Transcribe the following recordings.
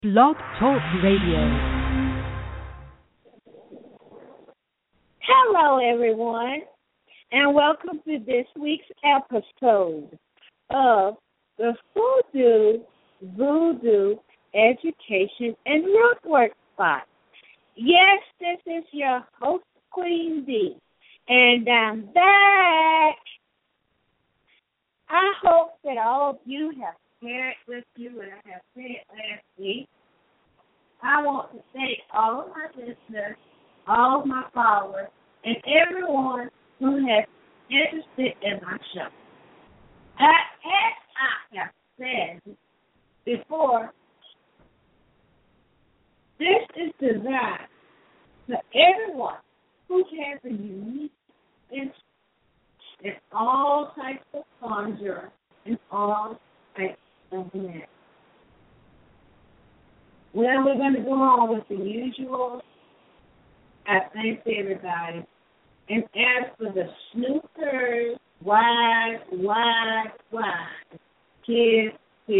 Blog Talk Radio. Hello, everyone, and welcome to this week's episode of the Voodoo Education and Rootwork Spot. Yes, this is your host, Queen D, and I'm back. I hope that all of you have shared with you what I have said last week. I want to thank all of my listeners, all of my followers, and everyone who has interested in my show. As I have said before, this is designed for everyone who has a unique interest in all types of conjuring and all types of magic. Well, we're going to go on with the usual. I thank everybody. And as for the snoopers, why, kids.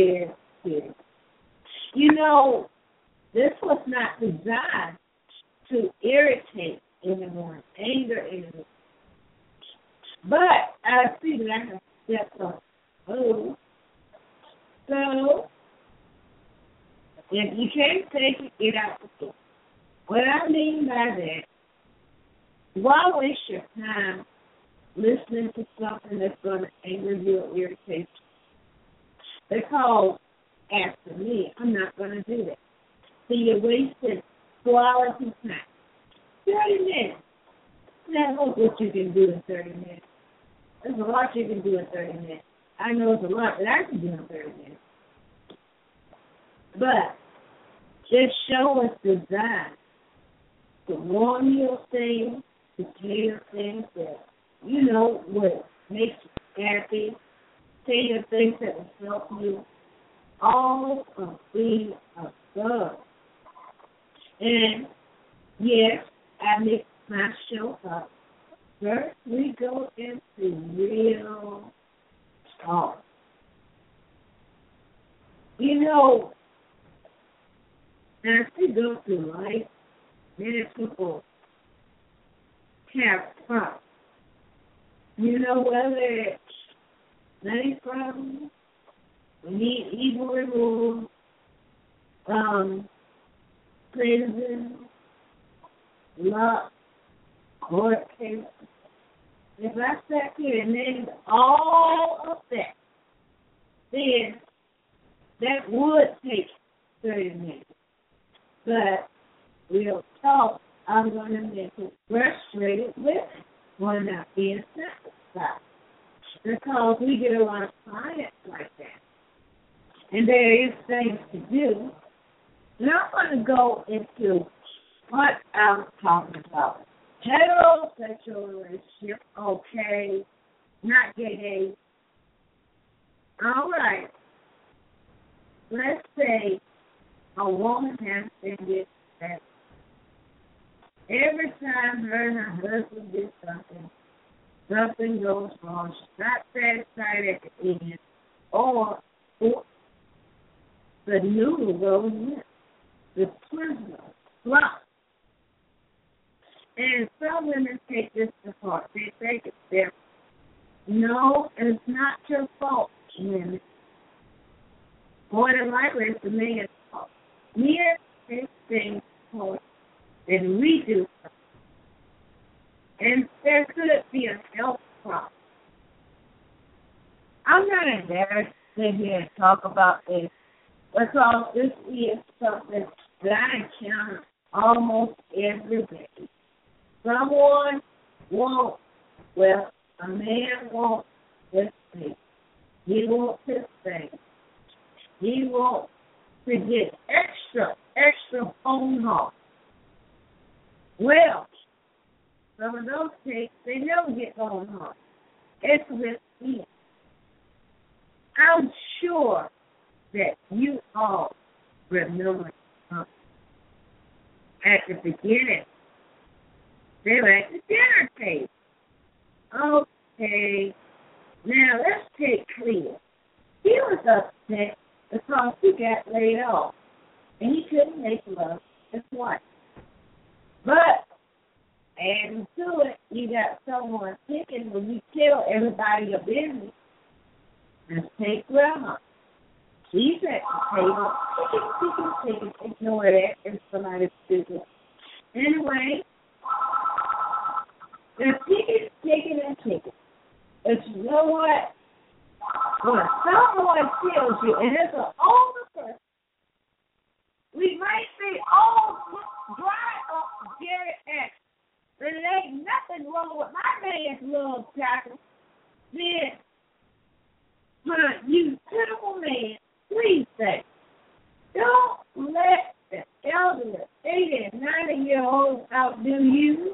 You know, this was not designed to irritate anyone, anger anyone. But I see that I have stepped on. Oh, so if you can't take it, get out the door. What I mean by that, why waste your time listening to something that's going to anger you or irritate you? Because, after me, I'm not going to do that. So you're wasting quality time. 30 minutes. Now, look what you can do in 30 minutes. There's a lot you can do in 30 minutes. I know it's a lot that I can do in 30 minutes. But this show is designed to warm your things, to tell you things that, you know, what makes you happy, tell you things that will help you, all of the above. And, yes, I mix my show up. First, we go into real talk. You know, as we go through life, many people have problems. You know, whether it's money problems, we need evil removed, prison, luck, court cases. If I sat here and named all of that, then that would take 30 minutes. But real talk, I'm going to make it frustrated with it when not being satisfied. Because we get a lot of clients like that. And there is things to do. And I'm going to go into what I'm talking about. Heterosexual relationship, okay, not gay. All right. Let's say a woman has been that every time her and her husband did something, something goes wrong. She's not satisfied at the end, or the noodle goes in, the prisoner flop. And some women take this to heart. They think it's their no, it's not your fault, women. More than likely, it's the man's fault. Men take things hard than we do. And there could be a health problem. I'm not embarrassed to sit here and talk about this because this is something that I encounter almost every day. Someone wants, well, a man wants this thing. He wants his thing. He wants to get extra phone calls. Well, some of those cases, they never get phone calls. It's with him. I'm sure that you all remember something. At the beginning, they were at the dinner table. Okay, now let's take Cleo. He was upset because he got laid off. And he make love as one. But adding to it, you got someone thinking when you tell everybody your business, let's take grandma. She's at the table. She can ignore that in somebody's business. Anyway, they're taking. But you know what? When someone tells you, and it's an older person, we might say, oh, dry up geriatrics. There ain't nothing wrong with my man's little tackle. Then, you pitiful man, please say, don't let the elderly 80 and 90-year-olds outdo you.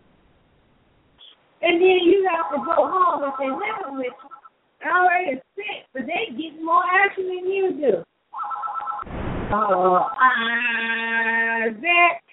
And then you have to go home if they're living with you, already sick, but they get more action than you do. Isaac,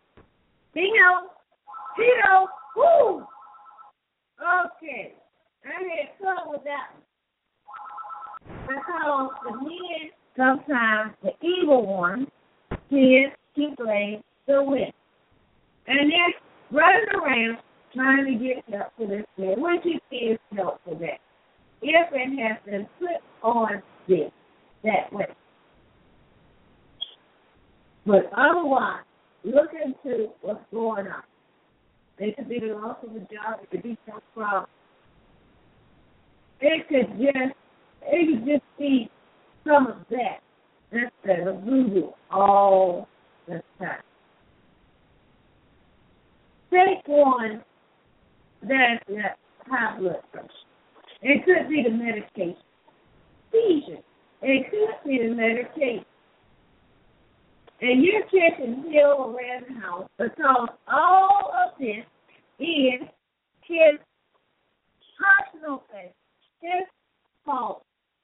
Tito, woo! Okay, I had trouble with that one. Because the men, sometimes the evil one, tends to blame the win. And they're running around trying to get help for this man, which is help for that. If it has been put on this that way. But otherwise, look into what's going on. It could be the loss of a job, it could be some problem. It could just be some of that instead of voodoo all the time. Take one that's high blood pressure. It could be the medication. Seizure. It could be the medication. And you're checking Hill around the house because all of this is his personal thing, his fault.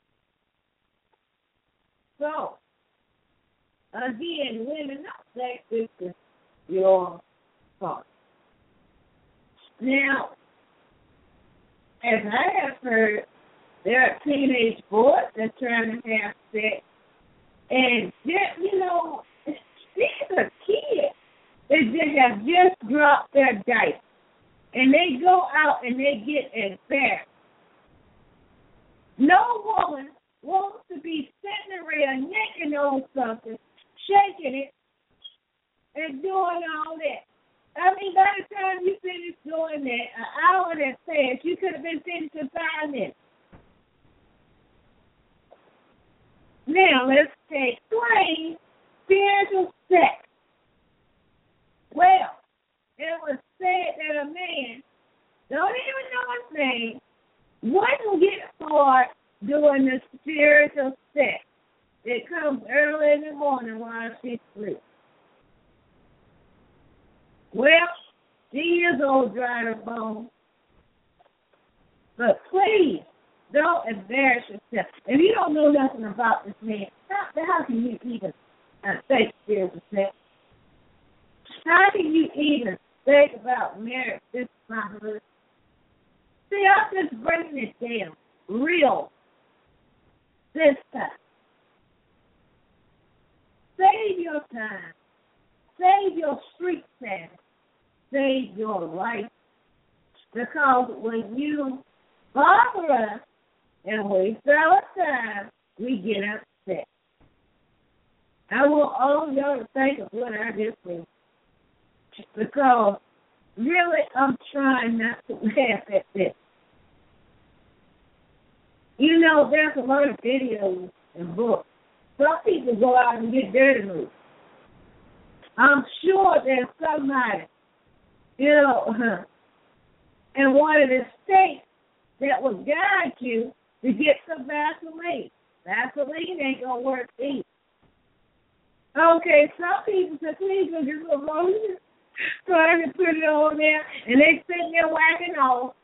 So, again, women, not that this is your fault. Now, as I have heard, there are teenage boys that are trying to have sex, and these are kids that have just dropped their dice, and they go out and they get embarrassed. No woman wants to be sitting around yanking on something, shaking it, and doing all that. I mean, by the time you finish doing that, an hour that passed, you could have been finished in 5 minutes. Now, let's take plain spiritual sex. Well, it was said that a man, don't even know his name, wouldn't get bored doing the spiritual sex. It comes early in the morning while she sleeps. Well, she is old, dried her bones. But please, don't embarrass yourself. If you don't know nothing about this man, how can you even think spiritual sex? How can you even think about marriage? This is my husband. See, I'm just breaking it down. Real. This time. Save your time. Save your street time. Save your life. Because when you bother us and waste our time, we get upset. I want all of y'all to think of what I just said. Because really, I'm trying not to laugh at this. You know, there's a lot of videos and books. Some people go out and get dirty moves. I'm sure there's somebody, in one of the states that will guide you to get some Vaseline. Vaseline ain't going to work either. Okay, some people say, please go get some lotion, so I can put it on there, and they sitting there whacking off.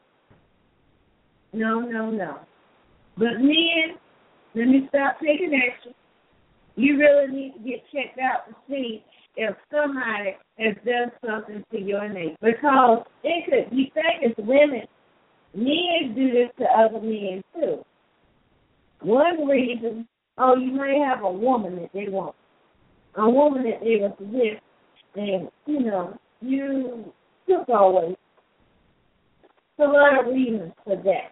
No. But men, let me stop taking action. You really need to get checked out to see if somebody has done something to your name. Because it could, you think it's women, men do this to other men too. One reason, you may have a woman that they want. a woman that they was with, and, you know, you took always a lot of reasons for that.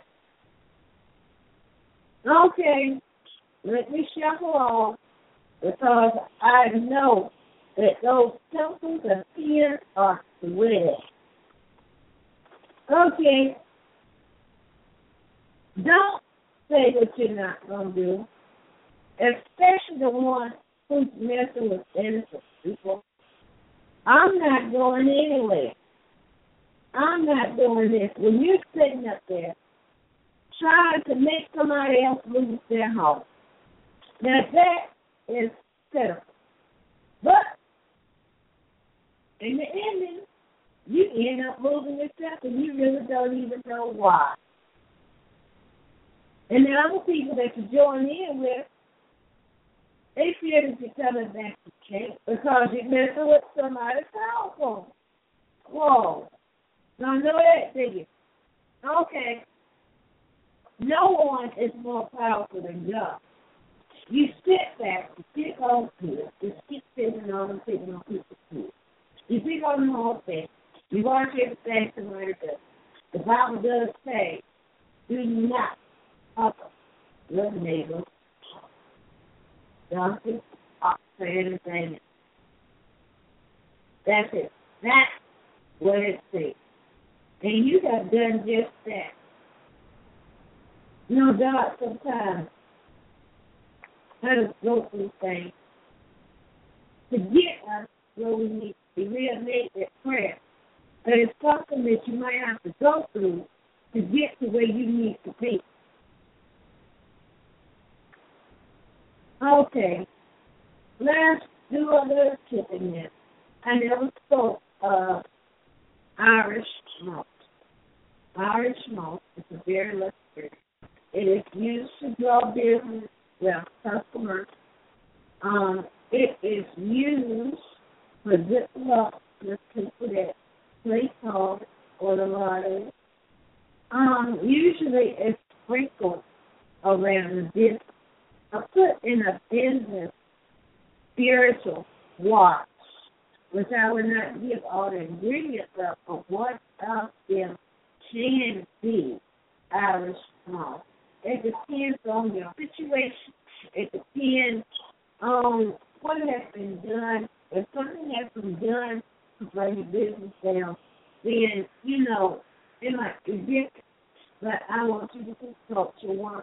Okay, let me shuffle off because I know that those temples and fears are red. Okay, don't say what you're not going to do, especially the one who's messing with innocent people. I'm not going anywhere. I'm not doing this. When you're sitting up there trying to make somebody else lose their home, now that is pitiful. But in the ending, you end up losing yourself and you really don't even know why. And the other people that you join in with, they fear that you're coming back to camp because you're messing with somebody's cell phone. Whoa. Don't know that, do you? Okay. No one is more powerful than God. You sit back, you pick on kids, you keep picking on people's food. You pick on the whole thing. You watch everything somebody does. The Bible does say, do not utter your neighbor, donkey, ox, or anything. That's it. That's what it says. And you have done just that. You know, God sometimes let us go through things to get us where we need to be. We'll make that prayer. But it's something that you might have to go through to get to where you need to be. Okay. Let's do a little tip in this. I never spoke of Irish malt. Irish malt is a very luxurious. It is used to draw business, customers. It is used for zip up with people that play cards or the lottery. Usually it's sprinkled around the business or put in a business spiritual watch, which I would not give all the ingredients up, but what of them can be Irish malt. It depends on your situation. It depends on what has been done. If something has been done to bring the business down, then, you know, it might be different. But I want you to consult your worker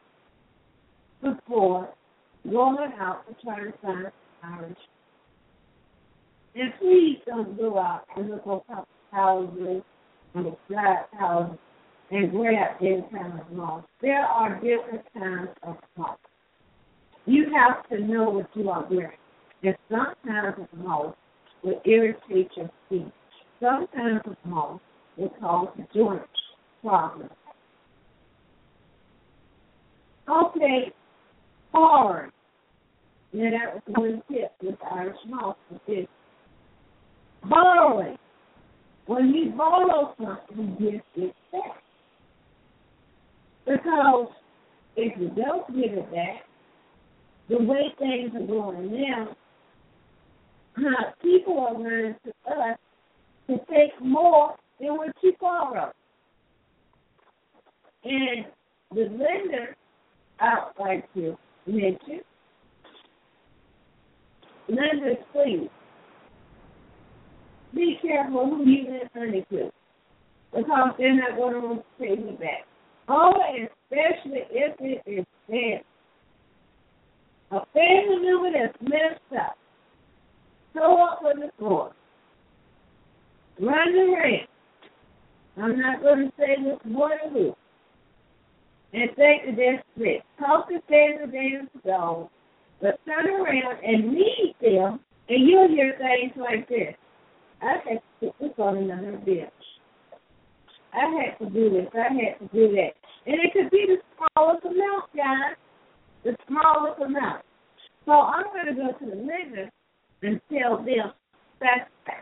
before going out and trying to find Irish. And please don't go out and look on top of houses and the flat houses and grab any kind of malt. There are different kinds of malt. You have to know what you are wearing. And some kinds of malt will irritate your feet. Some kinds of malt will cause joint problems. Okay, hard. Now that was one tip with Irish malt. Is borrowing. When you borrow something, you get it back. Because if you don't give it back, the way things are going now, people are running to us to take more than what you borrow. And the lender, I'd like to mention, lenders, please, be careful who you lend money to, because they're not going to want to pay you back. Oh, especially if it is family. A family member that's messed up. Throw up on the floor. Run the rent. I'm not going to say this more than who. And think that they're sick. Talk to family days ago, but turn around and meet them, and you'll hear things like this. I had to put this on another bitch. I had to do this. I had to do that. And it could be the smallest amount, guys. The smallest amount. So I'm going to go to the lender and tell them that's that.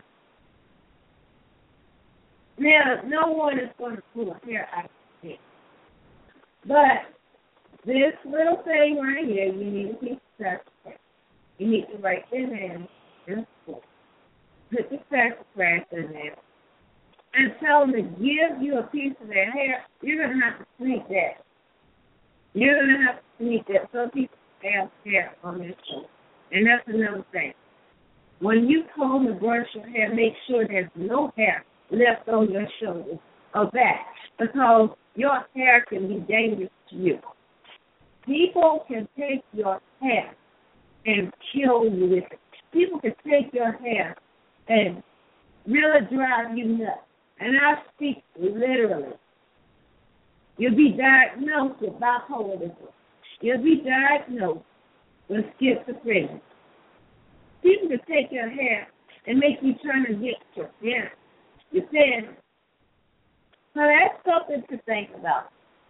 Now, no one is going to pull a hair out of it. But this little thing right here, you need to keep suspect. You need to write their name in school. Put the sassafras in there. And tell them to give you a piece of their hair. You're going to have to sneak that. You're going to have to sneak that. Some people have hair on their shoulder. And that's another thing. When you comb and brush your hair, make sure there's no hair left on your shoulders or back, because your hair can be dangerous to you. People can take your hair and kill you with it. People can take your hair and really drive you nuts. And I speak literally. You'll be diagnosed with bipolar disorder. You'll be diagnosed with schizophrenia. People can take your hair and make you turn against your parents. Your parents. So that's something to think about.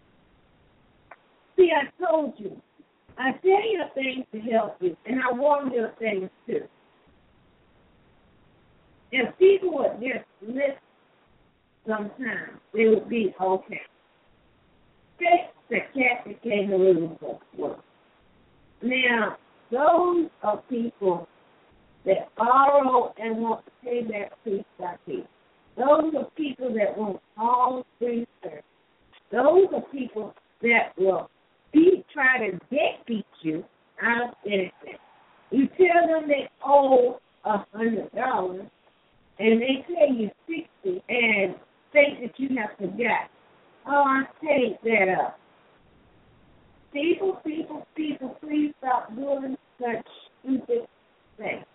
See, I told you. I tell you things to help you, and I warn you of things too. If people would just listen sometimes, they would be okay. Take the Catholic kangaroo book. Now, those are people that borrow and want to pay back piece by piece. Those are people that want all free service. Those are people that will try to beat you out of anything. You tell them they owe $100 and they pay you $60 and think that you have forgot. Oh, I paid that up. People, please stop doing such stupid things.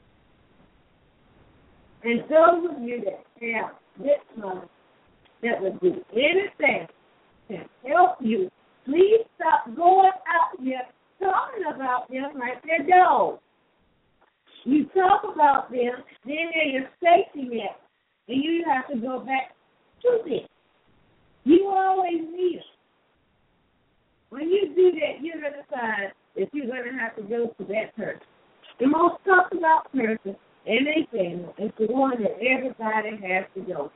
And those of you that have this money that would do anything to help you, please stop going out here talking about them like they're dogs. You talk about them, then they're your safety net, and you have to go back to them. You always need them. When you do that, you're going to find that you're going to have to go to that person. The most talked about person in a family is the one that everybody has to go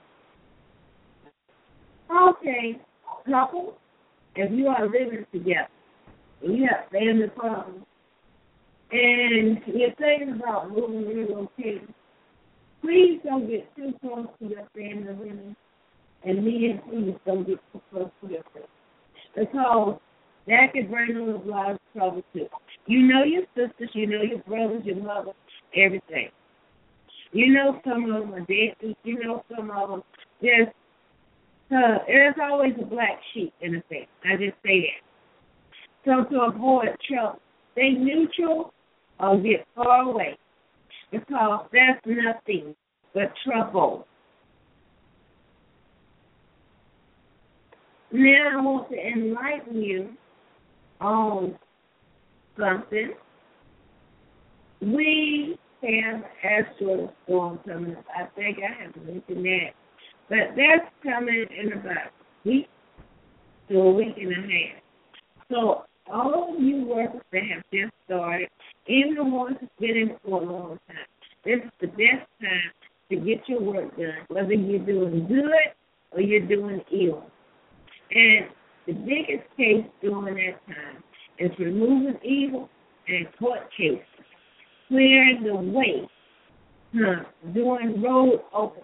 to. Okay, couple, if you are living together, and you have family problems, and you're thinking about moving, relocating, please don't get too close to your family women, and men, please don't get too close to your family, because that could bring a lot of trouble too. You know your sisters, you know your brothers, your mother, everything. You know some of them are dead, you know some of them just, there's always a black sheep in the family. I just say that. So to avoid trouble, stay neutral or get far away, because that's nothing but trouble. Now I want to enlighten you on something. We have astral storm coming up. I think I have mentioned that. But that's coming in about a week to a week and a half. So all of you workers that have just started, even the ones who've been in for a long time, this is the best time to get your work done, whether you're doing good or you're doing ill. And the biggest case during that time is removing evil and court cases, clearing the way, doing road open.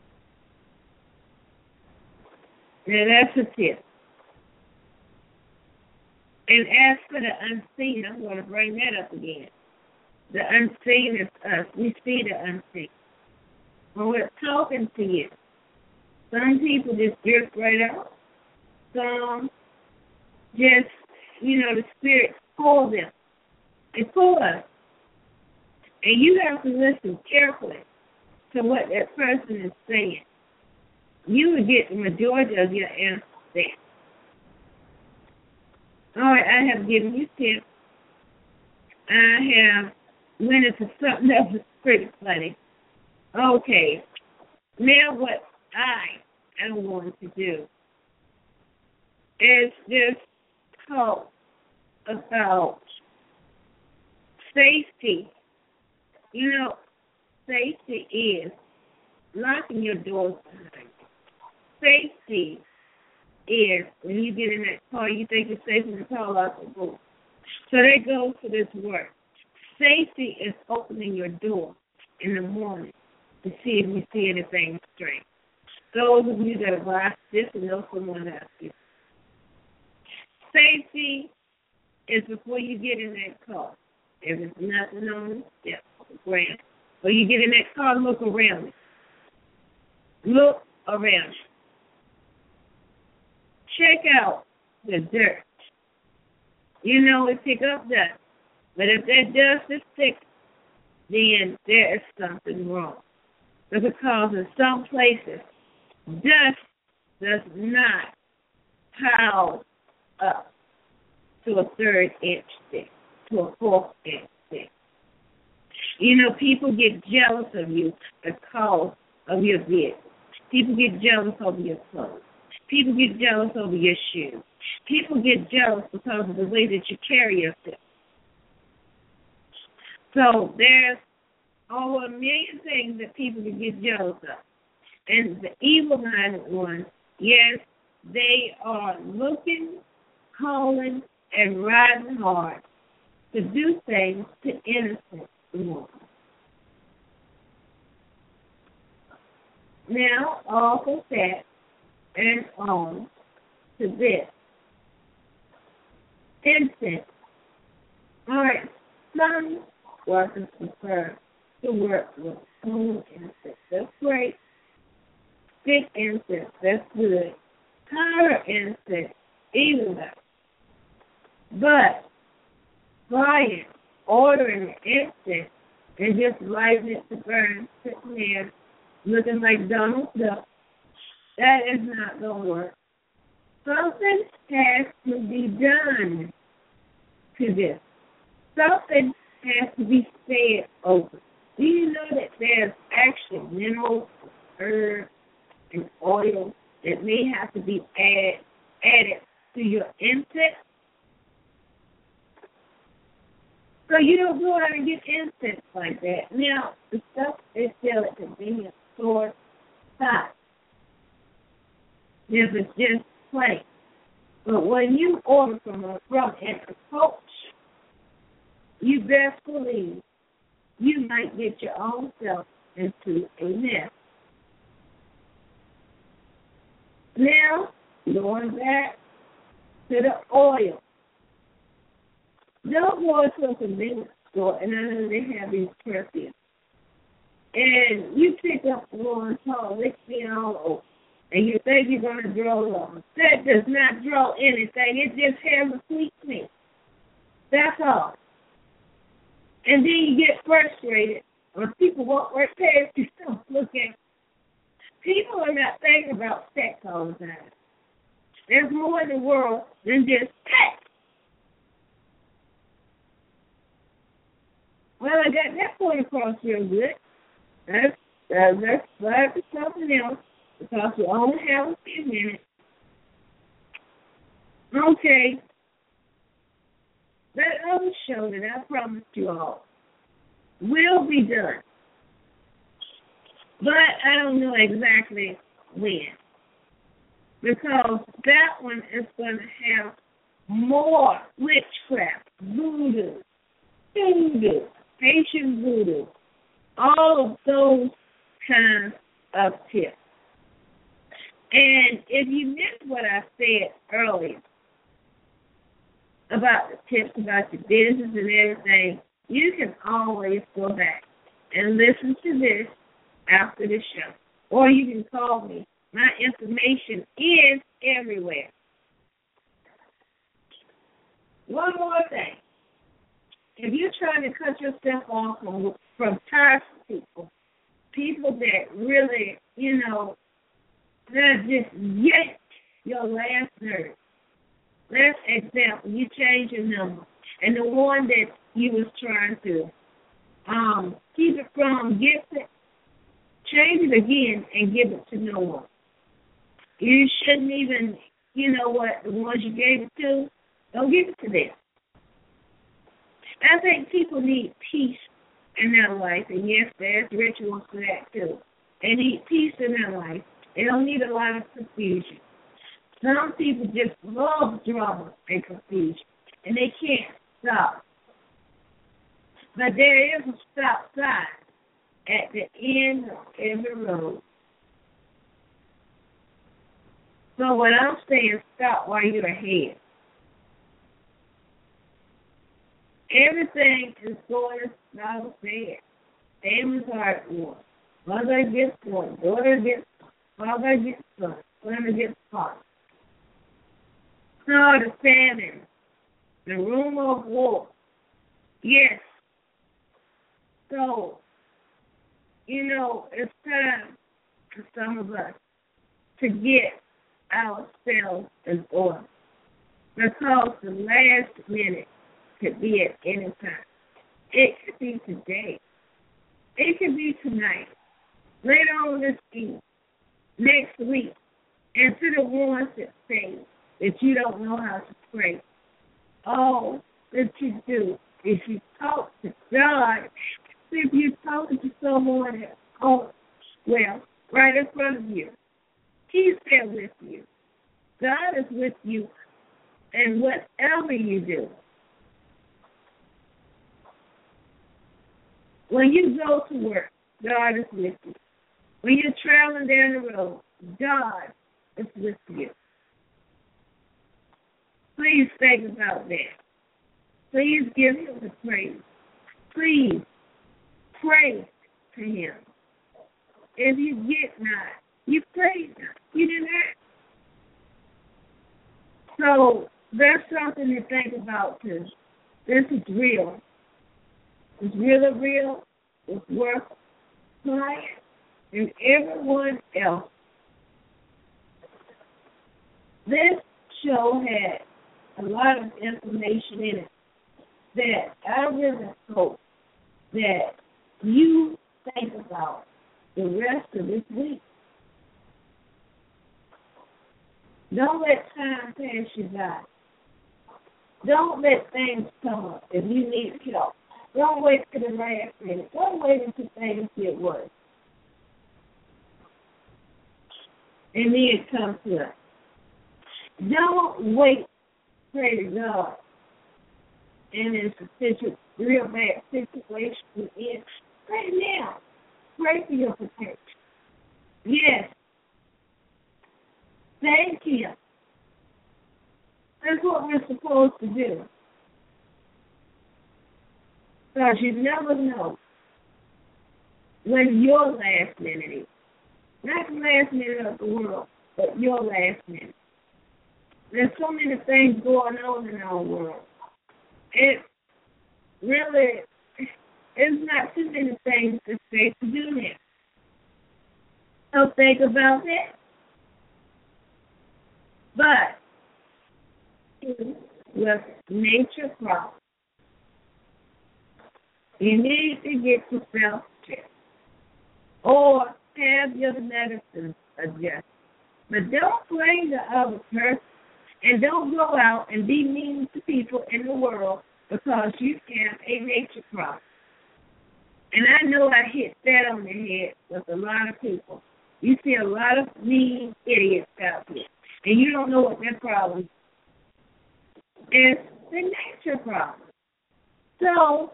Now that's a tip. And as for the unseen, I'm going to bring that up again. The unseen is us. We see the unseen. When we're talking to you, some people just drift right out. Some just, the spirit pull them. They pull us. And you have to listen carefully to what that person is saying. You will get the majority of your answers there. All right, I have given you tips. I have went into something that was pretty funny. Okay, now what I am going to do is just talk about safety. Safety is locking your doors behind you. Safety is when you get in that car, you think you're safe in the car, lock the door. So they go to this work. Safety is opening your door in the morning to see if you see anything strange. Those of you that have watched this know someone else. Safety is before you get in that car. If it's nothing on the ground. When you get in that car, look around it. Look around it. Check out the dirt. You know it pick up dust. But if that dust is thick, then there is something wrong. Because in some places, dust does not pile up to a 3rd inch thick, to a 4th inch thick. You know, people get jealous of you because of your vehicle. People get jealous over your clothes. People get jealous over your shoes. People get jealous because of the way that you carry yourself. So there's over a million things that people can get jealous of. And the evil-minded ones, yes, they are looking, calling, and riding hard to do things to innocent ones. Now, off of that and on to this. Incense. All right, some workers prefer to work with smooth incense. That's great. Stick incense, that's good. Powder incense, even better. But buying, ordering incense, and just lighting it to burn, sitting there looking like Donald Duck, that is not going to work. Something has to be done to this. Something has to be fed over. Do you know that there's actually minerals, herbs, and oil that may have to be added to your incense? So you don't go out and get incense like that. Now, the stuff is still at convenience store stock. If it's just plain. But when you order from an approach, you best believe you might get your own self into a mess. Now, going back to the oil. Don't go to a convenience store and I know they have these perfumes. And you pick up one called Lixion all over. And you think you're going to draw love. That does not draw anything. It just has a sweet smell. That's all. And then you get frustrated when people won't work past you. Don't look at. People are not thinking about sex all the time. There's more in the world than just sex. Well, I got that point across real good. That's something else because we only have a few minutes. Okay. That other show that I promised you all will be done. But I don't know exactly when. Because that one is going to have more witchcraft, voodoo, Haitian voodoo, all of those kinds of tips. And if you missed what I said earlier about the tips about your business and everything, you can always go back and listen to this after the show. Or you can call me. My information is everywhere. One more thing. If you're trying to cut yourself off from toxic people that really, that just yank your last nerve. Let's example, you change your number, and the one that you was trying to keep it from, gift it, change it again and give it to no one. You shouldn't even, the ones you gave it to, don't give it to them. I think people need peace in their life, and yes, there's rituals for that too. They need peace in their life. They don't need a lot of confusion. Some people just love drama and confusion, and they can't stop. But there is a stop sign at the end of every road. So what I'm saying, stop while you're ahead. Everything is going as Bible said. Families are at war. Mother against one, daughter against father against son, son against father. So the famine, the rumor of war. Yes. So, it's time for some of us to get ourselves in order. Because the last minute could be at any time. It could be today. It could be tonight. Later on this week. Next week. And to the ones that say that you don't know how to pray. All that you do is you talk to God. If you're talking to someone at home, right in front of you, He's there with you. God is with you in whatever you do. When you go to work, God is with you. When you're traveling down the road, God is with you. Please think about that. Please give Him the praise. Please pray to Him. If you get not, you pray not. You didn't ask. So there's something to think about too. This is real. It's really real. It's worth client and everyone else. This show had a lot of information in it that I really hope that you think about the rest of this week. Don't let time pass you by. Don't let things come up if you need help. Don't wait to the last minute. Don't wait until things get worse. And then come to us. Don't wait, pray to God. And it's a real bad situation you're in. Pray now. Pray for your protection. Yes. Thank Him. That's what we're supposed to do. Because you never know when your last minute is. Not the last minute of the world, but your last minute. There's so many things going on in our world. It really is not too many things to say to do now. So think about that. But with nature problems, you need to get yourself checked or have your medicine adjusted. But don't blame the other person and don't go out and be mean to people in the world because you have a nature problem. And I know I hit that on the head with a lot of people. You see a lot of mean idiots out there, and you don't know what their problem is. It's the nature problem. So,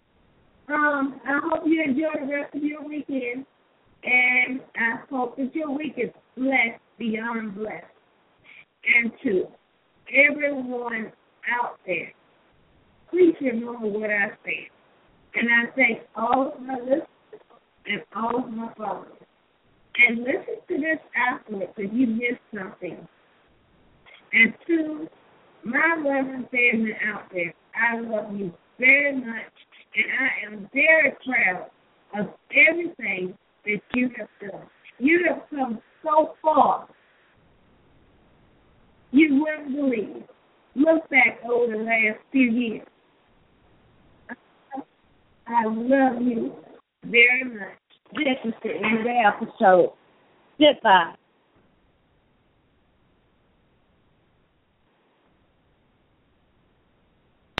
I hope you enjoy the rest of your weekend, and I hope that your week is blessed beyond blessed. And to everyone out there, please remember what I said. And I thank all of my listeners and all of my followers. And listen to this afterwards if you missed something. And to my loving family out there, I love you very much. And I am very proud of everything that you have done. You have come so far. You wouldn't believe. Look back over the last few years. I love you very much. This is the end of the episode. Goodbye.